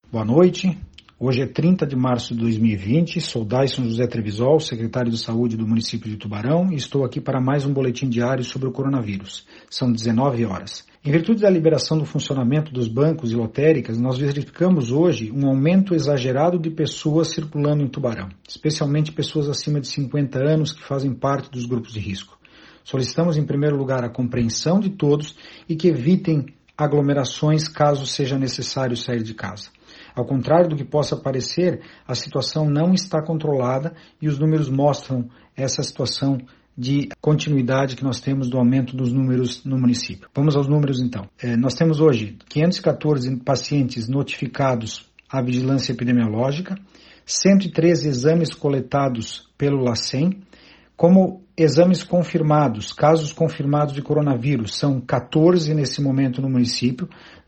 Boa noite, hoje é 30 de março de 2020, sou Daison José Trevisol, secretário de Saúde do município de Tubarão e estou aqui para mais um boletim diário sobre o coronavírus. São 19 horas. Em virtude da liberação do funcionamento dos bancos e lotéricas, nós verificamos hoje um aumento exagerado de pessoas circulando em Tubarão, especialmente pessoas acima de 50 anos que fazem parte dos grupos de risco. Solicitamos em primeiro lugar a compreensão de todos e que evitem aglomerações caso seja necessário sair de casa. Ao contrário do que possa parecer, a situação não está controlada e os números mostram essa situação de continuidade que nós temos do aumento dos números no município. Vamos aos números então. Nós temos hoje 514 pacientes notificados à vigilância epidemiológica, 113 exames coletados pelo LACEN, como exames confirmados, casos confirmados de coronavírus, são 14 nesse momento no município,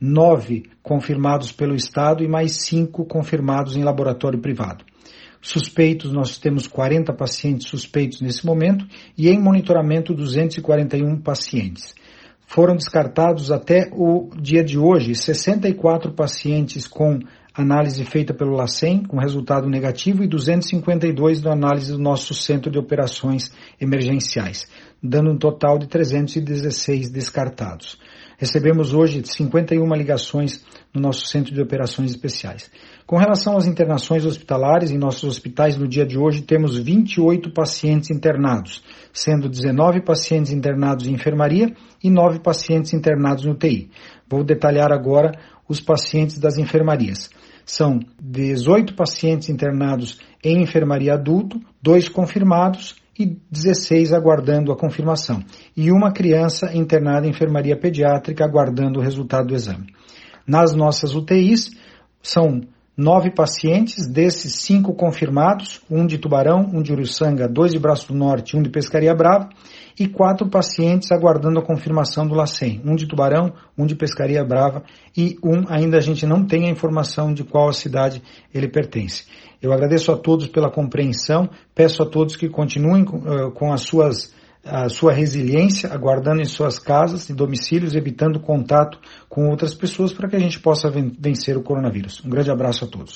9 confirmados pelo Estado e mais 5 confirmados em laboratório privado. Suspeitos, nós temos 40 pacientes suspeitos nesse momento e em monitoramento 241 pacientes. Foram descartados até o dia de hoje 64 pacientes com análise feita pelo LACEN, com resultado negativo, e 252 da análise do nosso Centro de Operações Emergenciais, dando um total de 316 descartados. Recebemos hoje 51 ligações no nosso Centro de Operações Especiais. Com relação às internações hospitalares, em nossos hospitais no dia de hoje temos 28 pacientes internados, sendo 19 pacientes internados em enfermaria e 9 pacientes internados no UTI. Vou detalhar agora os pacientes das enfermarias. São 18 pacientes internados em enfermaria adulto, 2 confirmados e 16 aguardando a confirmação. E uma criança internada em enfermaria pediátrica aguardando o resultado do exame. Nas nossas UTIs, são 9 pacientes, desses 5 confirmados, 1 de Tubarão, 1 de Uruçanga, 2 de Braço do Norte, 1 de Pescaria Brava, e 4 pacientes aguardando a confirmação do LACEN, 1 de Tubarão, 1 de Pescaria Brava e 1 ainda a gente não tem a informação de qual cidade ele pertence. Eu agradeço a todos pela compreensão, peço a todos que continuem com a sua resiliência, aguardando em suas casas e domicílios, evitando contato com outras pessoas para que a gente possa vencer o coronavírus. Um grande abraço a todos.